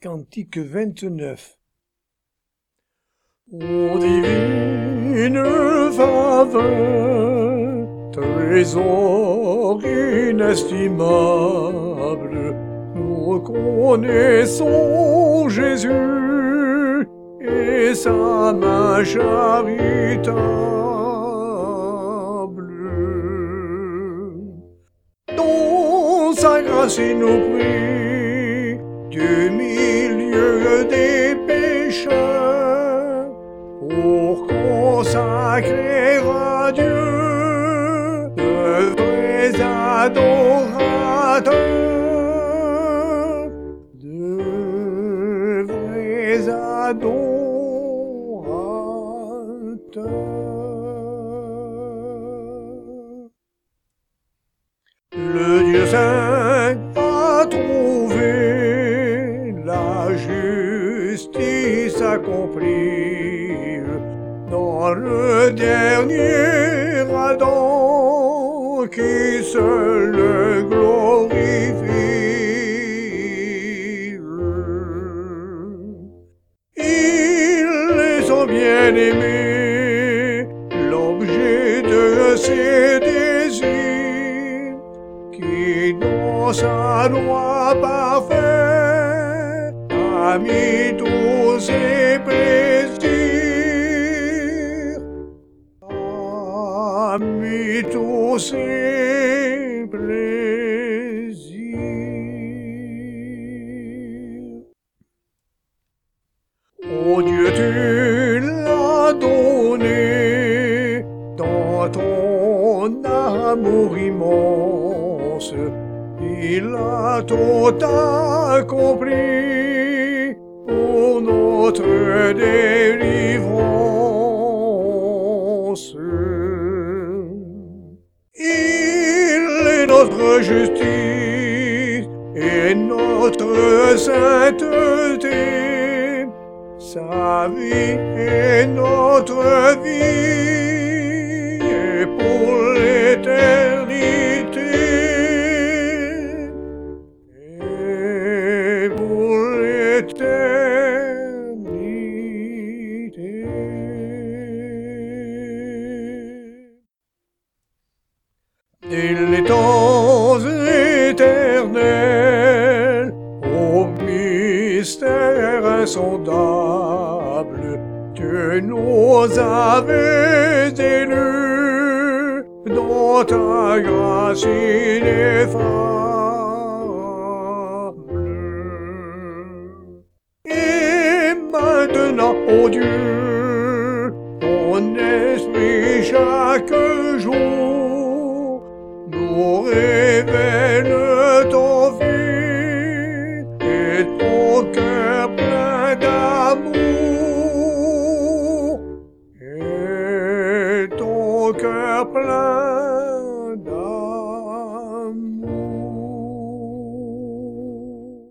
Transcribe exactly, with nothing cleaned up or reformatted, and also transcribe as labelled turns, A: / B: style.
A: Cantique vingt-neuf. Ô divine faveur, trésor inestimable, nous reconnaissons Jésus et sa main charitable. Dans sa grâce il nous prie du milieu des pécheurs pour consacrer à Dieu de vrais adorateurs, de vrais adorateurs. Le Dieu saint a trouvé la justice accomplie dans le dernier Adam qui seul le glorifie. Il est son bien-aimé, l'objet de ses désirs, qui dans sa loi parfaite a mis tous ses plaisirs, a mis tous ses plaisirs. Ô Dieu, tu l'as donné dans ton amour immense, il a tout accompli pour notre délivrance. Il est notre justice et notre sainteté, sa vie est notre vie et pour l'éternité. Et pour l'éternité. Dès les temps éternels, ô mystère insondable, tu nous avais élus dans ta grâce ineffable. Et maintenant, ô Dieu, ton esprit chaque jour nous révèle ton Fils et ton cœur plein d'amour, et ton cœur plein